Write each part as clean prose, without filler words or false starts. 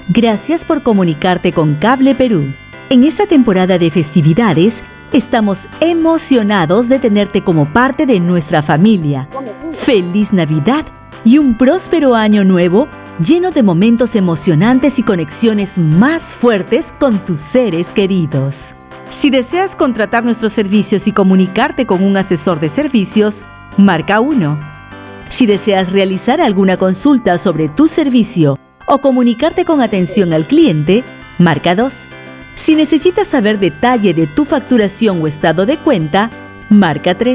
Gracias por comunicarte con Cable Perú. En esta temporada de festividades, estamos emocionados de tenerte como parte de nuestra familia. ¡Feliz Navidad y un próspero año nuevo lleno de momentos emocionantes y conexiones más fuertes con tus seres queridos! Si deseas contratar nuestros servicios y comunicarte con un asesor de servicios, marca 1. Si deseas realizar alguna consulta sobre tu servicio o comunicarte con atención al cliente, marca 2. Si necesitas saber detalle de tu facturación o estado de cuenta, marca 3.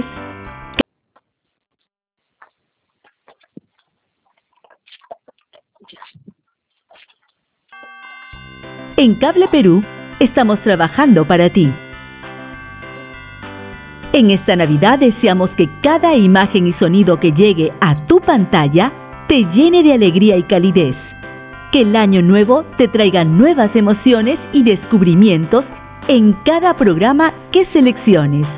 En Cable Perú, estamos trabajando para ti. En esta Navidad deseamos que cada imagen y sonido que llegue a tu pantalla te llene de alegría y calidez. Que el año nuevo te traiga nuevas emociones y descubrimientos en cada programa que selecciones.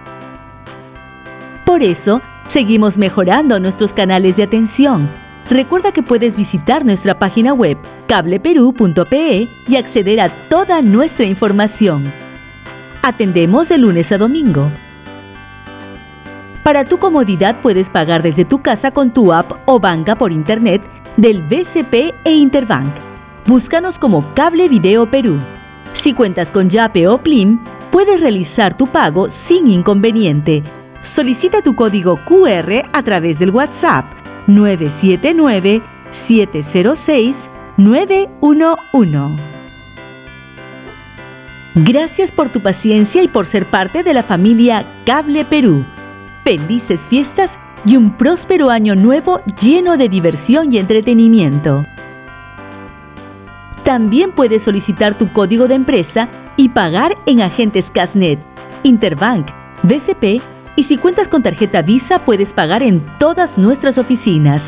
Por eso, seguimos mejorando nuestros canales de atención. Recuerda que puedes visitar nuestra página web cableperú.pe y acceder a toda nuestra información. Atendemos de lunes a domingo. Para tu comodidad puedes pagar desde tu casa con tu app o banca por internet del BCP e Interbank. Búscanos como Cable Video Perú. Si cuentas con Yape o Plim, puedes realizar tu pago sin inconveniente. Solicita tu código QR a través del WhatsApp 979-706-911. Gracias por tu paciencia y por ser parte de la familia Cable Perú. Felices fiestas y un próspero año nuevo lleno de diversión y entretenimiento. También puedes solicitar tu código de empresa y pagar en agentes Casnet, Interbank, BCP, y si cuentas con tarjeta Visa puedes pagar en todas nuestras oficinas.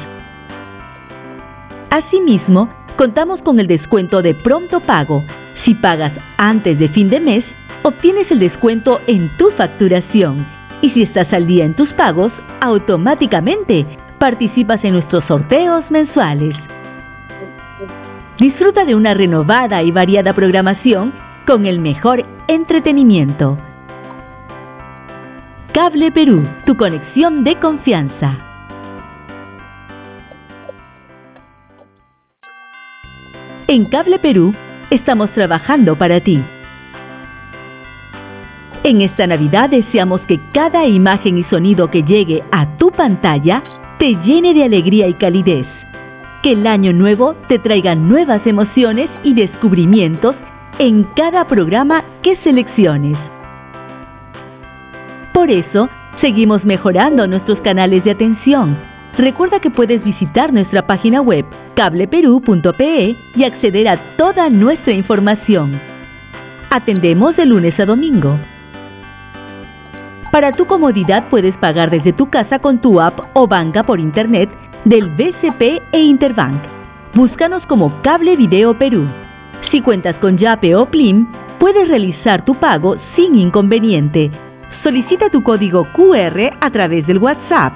Asimismo, contamos con el descuento de pronto pago. Si pagas antes de fin de mes, obtienes el descuento en tu facturación. Y si estás al día en tus pagos, automáticamente participas en nuestros sorteos mensuales. Disfruta de una renovada y variada programación con el mejor entretenimiento. Cable Perú, tu conexión de confianza. En Cable Perú, estamos trabajando para ti. En esta Navidad deseamos que cada imagen y sonido que llegue a tu pantalla te llene de alegría y calidez. Que el año nuevo te traiga nuevas emociones y descubrimientos en cada programa que selecciones. Por eso, seguimos mejorando nuestros canales de atención. Recuerda que puedes visitar nuestra página web cableperú.pe y acceder a toda nuestra información. Atendemos de lunes a domingo. Para tu comodidad puedes pagar desde tu casa con tu app o banca por internet del BCP e Interbank. Búscanos como Cable Video Perú. Si cuentas con Yape o Plim, puedes realizar tu pago sin inconveniente. Solicita tu código QR a través del WhatsApp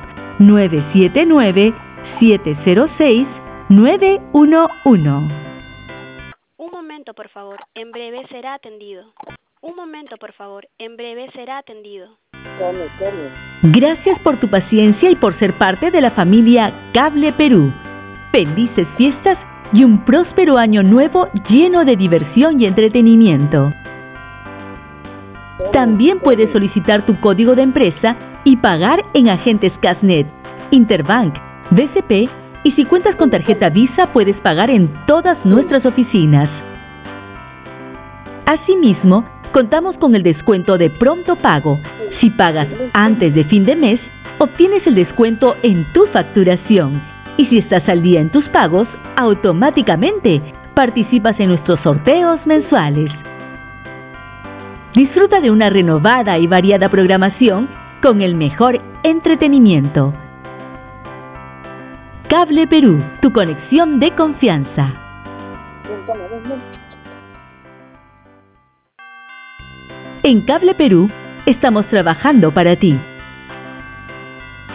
979-706-911. Un momento, por favor. En breve será atendido. Un momento, por favor. En breve será atendido. Gracias por tu paciencia y por ser parte de la familia Cable Perú. Felices fiestas y un próspero año nuevo lleno de diversión y entretenimiento. También puedes solicitar tu código de empresa y pagar en agentes Casnet, Interbank, BCP, y si cuentas con tarjeta Visa puedes pagar en todas nuestras oficinas. Asimismo, contamos con el descuento de pronto pago. Si pagas antes de fin de mes, obtienes el descuento en tu facturación. Y si estás al día en tus pagos, automáticamente participas en nuestros sorteos mensuales. Disfruta de una renovada y variada programación con el mejor entretenimiento. Cable Perú, tu conexión de confianza. En Cable Perú, estamos trabajando para ti.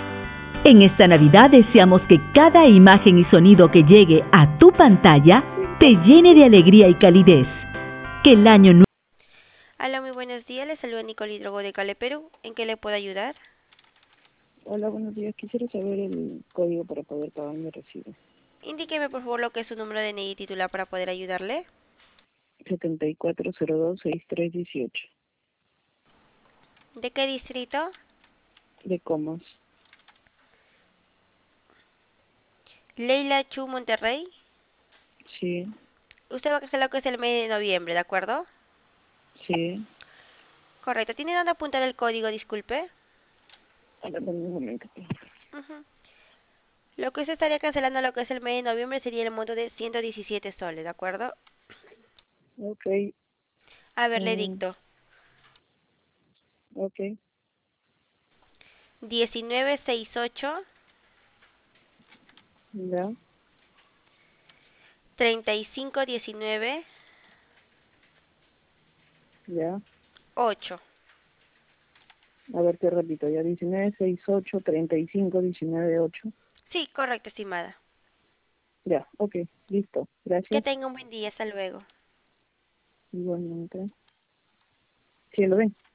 En esta Navidad deseamos que cada imagen y sonido que llegue a tu pantalla te llene de alegría y calidez. Que el año nuevo... Hola, muy buenos días. Les saluda Nicole Hidrogo de Cale, Perú. ¿En qué le puedo ayudar? Hola, buenos días. Quisiera saber el código para poder pagar mi recibo. Indíqueme por favor lo que es su número de DNI titular para poder ayudarle. 74026318. ¿De qué distrito? De Comas. Leila Chu, Monterrey. Sí, Usted va a hacer lo que es el mes de noviembre, ¿de acuerdo? sí. Correcto. ¿Tiene dónde apuntar el código, disculpe? Ahora dame un momento. Ujú. Lo que usted estaría cancelando lo que es el mes de noviembre sería el monto de 117 soles, ¿de acuerdo? Ok. A ver, le mm, dicto. ok. 1968 Ya, 3519 ya. 8. A ver, te repito. Ya 1968351918. Sí, correcto, estimada. Ya, ok. Listo. Que Gracias. tenga un buen día. Hasta luego. Igualmente. Sí, lo ven.